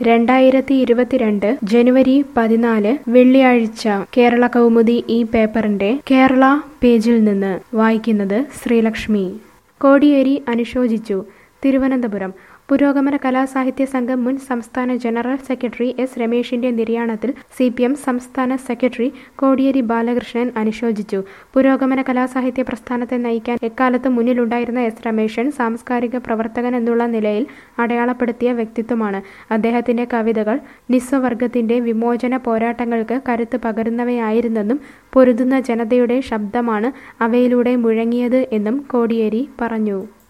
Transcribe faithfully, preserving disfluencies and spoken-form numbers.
രണ്ടായിരത്തി ഇരുപത്തിരണ്ട് ജനുവരി പതിനാല് വെള്ളിയാഴ്ച കേരള കൗമുദി ഈ പേപ്പറിന്റെ കേരള പേജിൽ നിന്ന് വായിക്കുന്നത് ശ്രീലക്ഷ്മി. കോടിയേരി അനുശോചിച്ചു. തിരുവനന്തപുരം പുരോഗമന കലാസാഹിത്യ സംഘം മുൻ സംസ്ഥാന ജനറൽ സെക്രട്ടറി എസ് രമേശിന്റെ നിര്യാണത്തിൽ സി പി എം സംസ്ഥാന സെക്രട്ടറി കോടിയേരി ബാലകൃഷ്ണൻ അനുശോചിച്ചു. പുരോഗമന കലാസാഹിത്യ പ്രസ്ഥാനത്തെ നയിക്കാൻ എക്കാലത്തും മുന്നിലുണ്ടായിരുന്ന എസ് രമേശൻ സാംസ്കാരിക പ്രവർത്തകൻ എന്നുള്ള നിലയിൽ അടയാളപ്പെടുത്തിയ വ്യക്തിത്വമാണ്. അദ്ദേഹത്തിന്റെ കവിതകൾ നിസ്വവർഗത്തിന്റെ വിമോചന പോരാട്ടങ്ങൾക്ക് കരുത്ത് പകരുന്നവയായിരുന്നെന്നും പൊരുതുന്ന ജനതയുടെ ശബ്ദമാണ് അവയിലൂടെ മുഴങ്ങിയത് എന്നും കോടിയേരി പറഞ്ഞു.